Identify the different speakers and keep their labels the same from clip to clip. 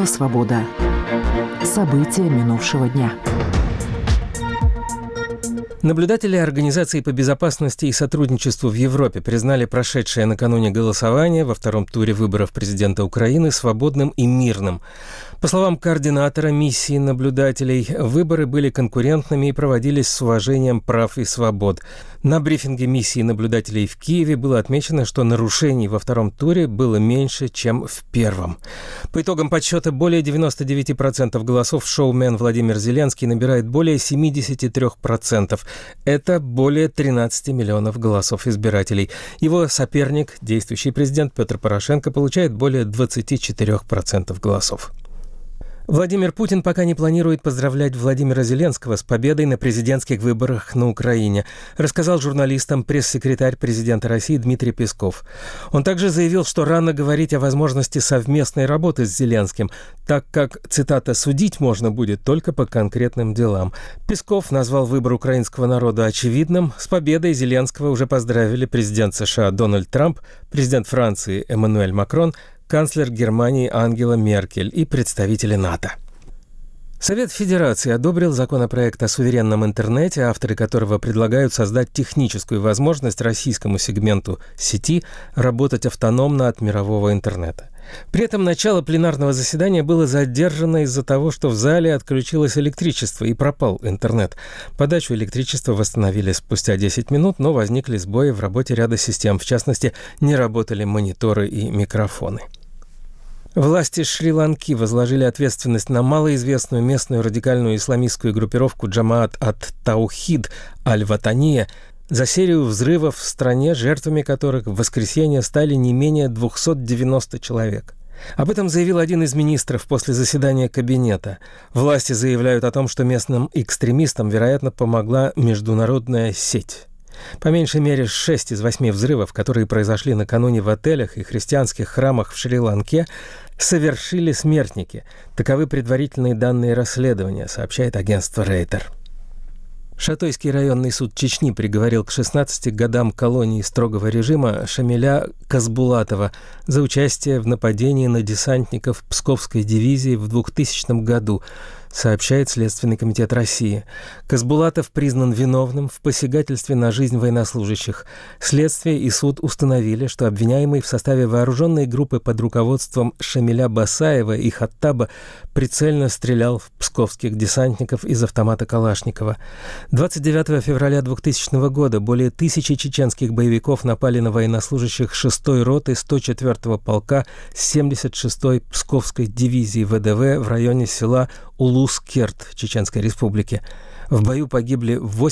Speaker 1: «Свобода». События минувшего дня.
Speaker 2: Наблюдатели Организации по безопасности и сотрудничеству в Европе признали прошедшее накануне голосование во втором туре выборов президента Украины свободным и мирным. По словам координатора миссии наблюдателей, выборы были конкурентными и проводились с уважением прав и свобод. На брифинге миссии наблюдателей в Киеве было отмечено, что нарушений во втором туре было меньше, чем в первом. По итогам подсчета более 99% голосов шоумен Владимир Зеленский набирает более 73%. Это более 13 миллионов голосов избирателей. Его соперник, действующий президент Петр Порошенко, получает более 24% голосов. Владимир Путин пока не планирует поздравлять Владимира Зеленского с победой на президентских выборах на Украине, рассказал журналистам пресс-секретарь президента России Дмитрий Песков. Он также заявил, что рано говорить о возможности совместной работы с Зеленским, так как, цитата, «судить можно будет только по конкретным делам». Песков назвал выбор украинского народа очевидным. С победой Зеленского уже поздравили президент США Дональд Трамп, президент Франции Эммануэль Макрон, канцлер Германии Ангела Меркель и представители НАТО. Совет Федерации одобрил законопроект о суверенном интернете, авторы которого предлагают создать техническую возможность российскому сегменту сети работать автономно от мирового интернета. При этом начало пленарного заседания было задержано из-за того, что в зале отключилось электричество и пропал интернет. Подачу электричества восстановили спустя 10 минут, но возникли сбои в работе ряда систем. В частности, не работали мониторы и микрофоны. Власти Шри-Ланки возложили ответственность на малоизвестную местную радикальную исламистскую группировку Джамаат ат-Таухид Аль-Ватания за серию взрывов в стране, жертвами которых в воскресенье стали не менее 290 человек. Об этом заявил один из министров после заседания кабинета. Власти заявляют о том, что местным экстремистам, вероятно, помогла международная сеть. По меньшей мере 6 из 8 взрывов, которые произошли накануне в отелях и христианских храмах в Шри-Ланке, совершили смертники. Таковы предварительные данные расследования, сообщает агентство Рейтер. Шатойский районный суд Чечни приговорил к 16 годам колонии строгого режима Шамиля Казбулатова за участие в нападении на десантников Псковской дивизии в 2000 году, сообщает Следственный комитет России. Казбулатов признан виновным в посягательстве на жизнь военнослужащих. Следствие и суд установили, что обвиняемый в составе вооруженной группы под руководством Шамиля Басаева и Хаттаба прицельно стрелял в псковских десантников из автомата Калашникова. 29 февраля 2000 года более 1000 чеченских боевиков напали на военнослужащих 6-й роты 104-го полка 76-й Псковской дивизии ВДВ в районе села Улус-Керт Чеченской Республики. В бою погибли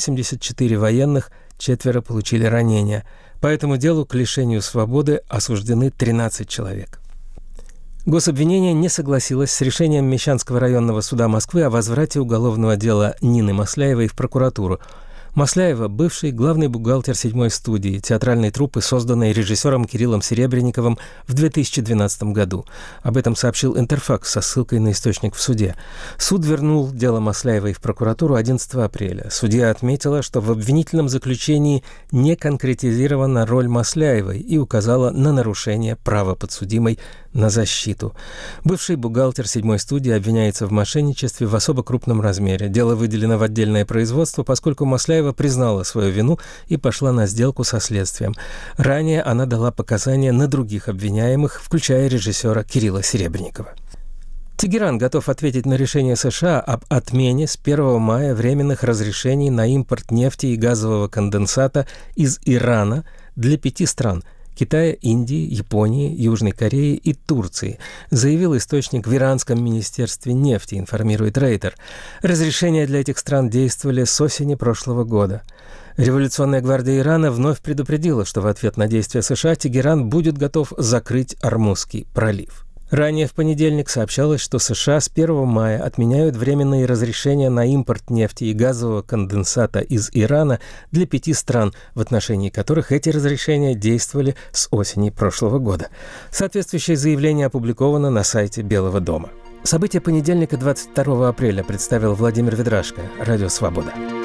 Speaker 2: 84 военных, 4 получили ранения. По этому делу к лишению свободы осуждены 13 человек. Гособвинение не согласилось с решением Мещанского районного суда Москвы о возврате уголовного дела Нины Масляевой в прокуратуру. Масляева – бывший главный бухгалтер 7-й студии, театральной труппы, созданной режиссером Кириллом Серебренниковым в 2012 году. Об этом сообщил Интерфакс со ссылкой на источник в суде. Суд вернул дело Масляевой в прокуратуру 11 апреля. Судья отметила, что в обвинительном заключении не конкретизирована роль Масляевой и указала на нарушение права подсудимой на защиту. Бывший бухгалтер 7-й студии обвиняется в мошенничестве в особо крупном размере. Дело выделено в отдельное производство, поскольку Масляева признала свою вину и пошла на сделку со следствием. Ранее она дала показания на других обвиняемых, включая режиссера Кирилла Серебренникова. Тегеран готов ответить на решение США об отмене с 1 мая временных разрешений на импорт нефти и газового конденсата из Ирана для 5 стран – Китая, Индии, Японии, Южной Кореи и Турции, заявил источник в Иранском министерстве нефти, информирует Рейтер. Разрешения для этих стран действовали с осени прошлого года. Революционная гвардия Ирана вновь предупредила, что в ответ на действия США Тегеран будет готов закрыть Ормузский пролив. Ранее в понедельник сообщалось, что США с 1 мая отменяют временные разрешения на импорт нефти и газового конденсата из Ирана для 5 стран, в отношении которых эти разрешения действовали с осени прошлого года. Соответствующее заявление опубликовано на сайте Белого дома. События понедельника 22 апреля представил Владимир Ведрашко, Радио «Свобода».